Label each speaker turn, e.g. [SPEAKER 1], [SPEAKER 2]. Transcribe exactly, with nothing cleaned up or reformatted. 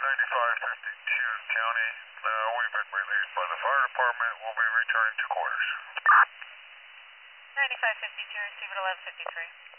[SPEAKER 1] ninety-five fifty-two County. Uh, we've been released by the fire department. We'll be returning to quarters.
[SPEAKER 2] ninety-five fifty-two, receive at eleven fifty-three.